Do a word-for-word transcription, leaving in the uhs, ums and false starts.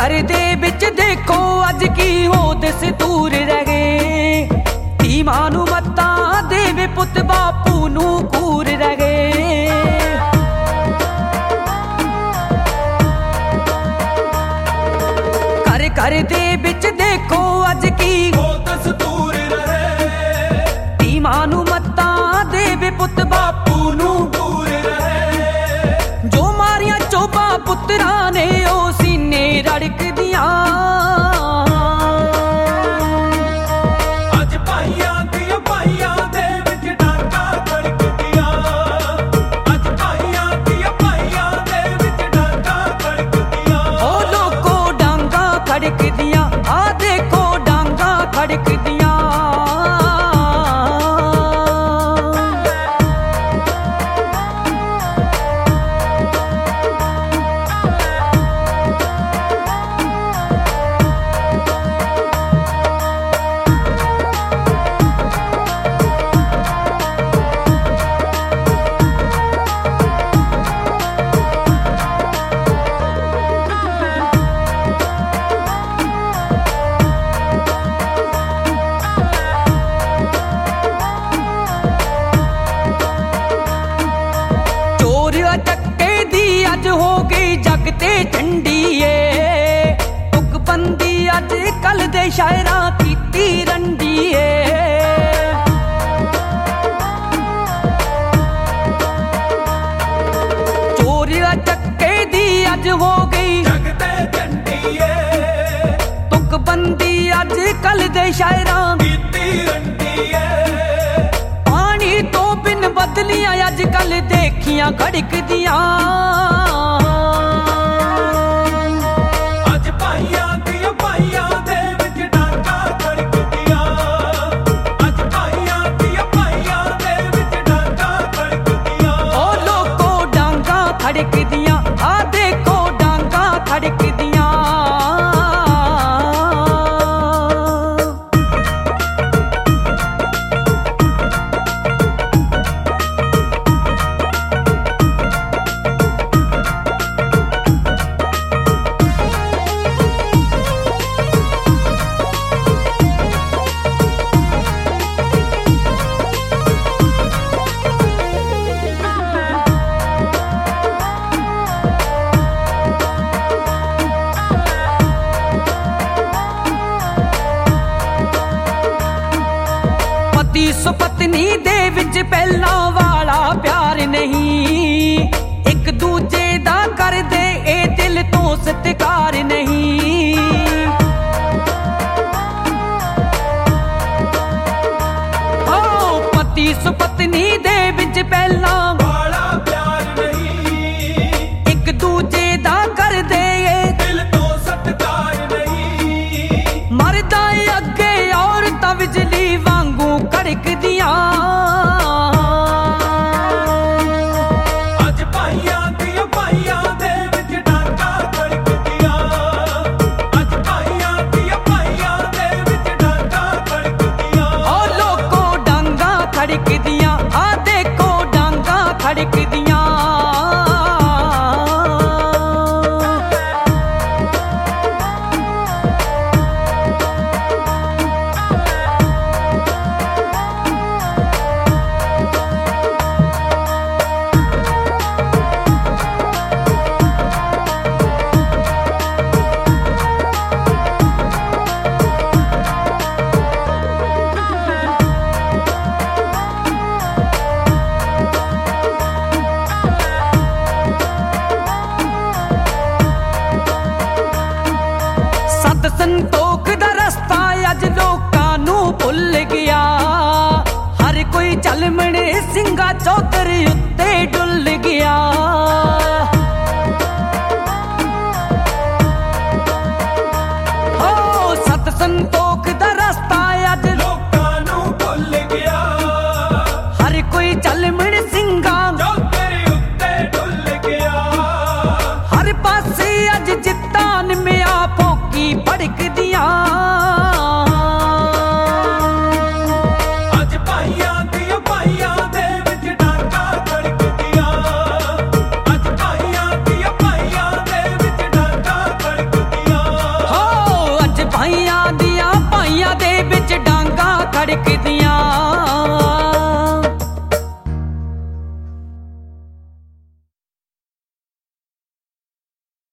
घर दे विच देखो अज की हो दस्तूर रह गए। धी मां नूं मत्तां देवे पुत बापू नूं कूर रह गए। घर घर दे विच देखो अज की हो दस्तूर रहे। धी मां नूं मत्तां देवे पुत बापू नूं कूर रहे। जो मारिया चोबा पुत्रा ने ओ सीने रड़क दियां। अज भाइयां दियां भाइयां दे विच डांगा खड़कदियां। अज भाइयां दियां भाइयां दे विच डांगा खड़कदियां। ओ लोको डांगा खड़कदियां आ देखो डांगा खड़कदियां। अज हो गई जग ते झंडी ए। तुकबंदी अज कल दे शायरां कीती रंडी ए। चोर चक्के दी अज हो गई जग ते झंडी ए। तुकबंदी अज कल दे शायरां कीती रंडी ए। पानी तो बिन बदलियां अज कल देखियां खड़कदियां। अज भाइयां दियां भाइयां दे विच डांगा खड़कदियां। अज भाइयां दियां भाइयां दे विच डांगा खड़कदियां। ओ लोको डांगा खड़कदियां आ देखो डांगा खड़कदियां। सो पत्नी दे विच पहला वाला प्यार नहीं। एक दूजे दा कर दे ए दिल तो सत्कार नहीं। ओ पति सो पत्नी दे विच पहला वाला प्यार नहीं। एक दूजे दा कर दे दिल तो सत्कार नहीं। मरदा अगे औरतां बिजली वांगू खड़कदियां। अज भाइयां दियां भाइयां दे विच डांगा खड़कदियां। अज भाइयां दियां भाइयां दे विच डांगा खड़कदियां। ओ लोको डांगा खड़कदियां आ देखो डांगा खड़कदियां। संतोख दा रस्ता अज लोकां नूं भुल गया। हर कोई झलमणे सिंगा चौधर उत्ते डुल गया। हो सत संतोख दा रस्ता अज लोकां नूं भुल गया। हर कोई झलमण सिंगा चौधर उत्ते डुल गया। हर पासे अज जित्तान में आ फोकी भड़कदियां। अज भाइयां दियां भाइयां दे विच डांगा खड़कदियां। अज ਖੜਕਦੀਆਂ